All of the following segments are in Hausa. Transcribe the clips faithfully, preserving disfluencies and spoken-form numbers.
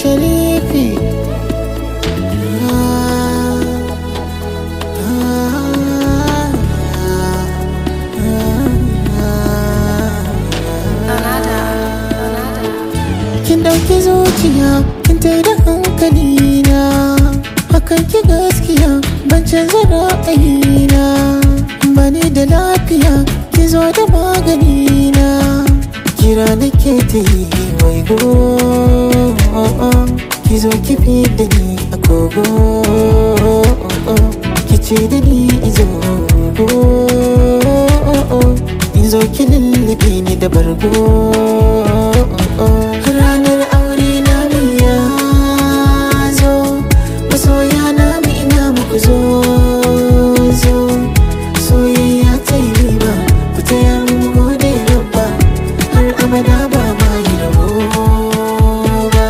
Sharifi. Kin ɗauki zuciya, kin taida hankalina, hakan ki gaskiya, ban canza ra'ayina. Bani da lafiya, ki zo da maganina, kira nake ta yi waigo. Ki zo ki fidda ni a kogo, ki ce da ni izo, izo ki lullube ni da bargo. Ranar aure na mu ya zo, masoya na mu ina muku zo zo. Soyayya ta yi riba, ku taya mu gode rabba, har abada ba ma yi rabo ba.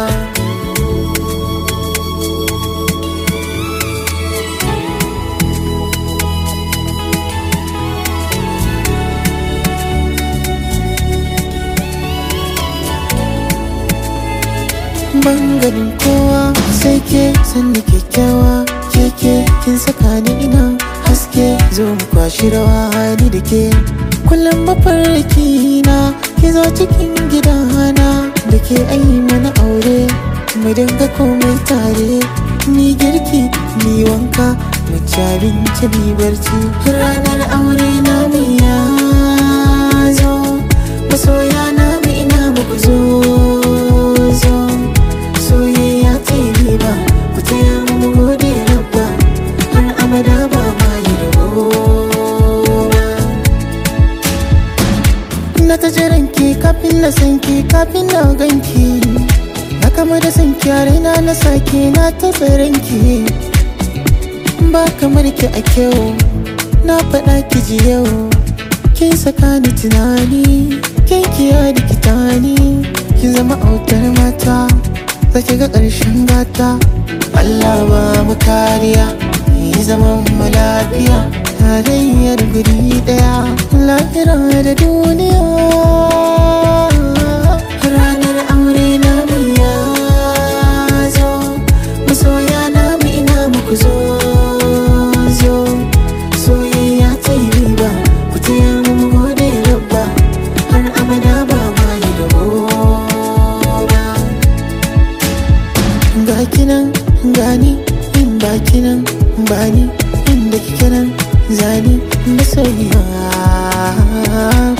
Ban ganin kowa sai ke, sanni kyakkyawa keke, kin saka ni ina haske. Zo mu kwashi rawa ni da ke, kullum mafarki na ki zo cikin gidana, da ke ayi mana aure mu dinga komai tare. Ni girki ni wanka, mu ci abinci ni barci. Ranar aure na mu ya zo, masoya na mu ina muku zo zo. Soyayya ta yi riba, ku taya mu gode rabba, har abada ba ma yi rabo ba. Na ta jiran ki kafin na san ki, kafin na gan ki, na kama da san ki a raina na sake na ta tsaron ki. Ba kamar ki a kyau, na faɗa ki ji yau, kin saka ni tunani, kin kiya rikita ni, kin zama autar mata, zaki ga ƙarshen gata. Allah ba mu kariya, yi zaman mu lafiya, tarayyar guri ɗaya, lahira da duniya. Ranar aure na mu ya zo, masoya na mu ina muku zo zo. Soyayya ta yi riba, ku taya mu gode rabba, har abada ba ma yi rabo ba. Ga kinan gani, in ba kinan bani, inda kike nan zani masoyiya.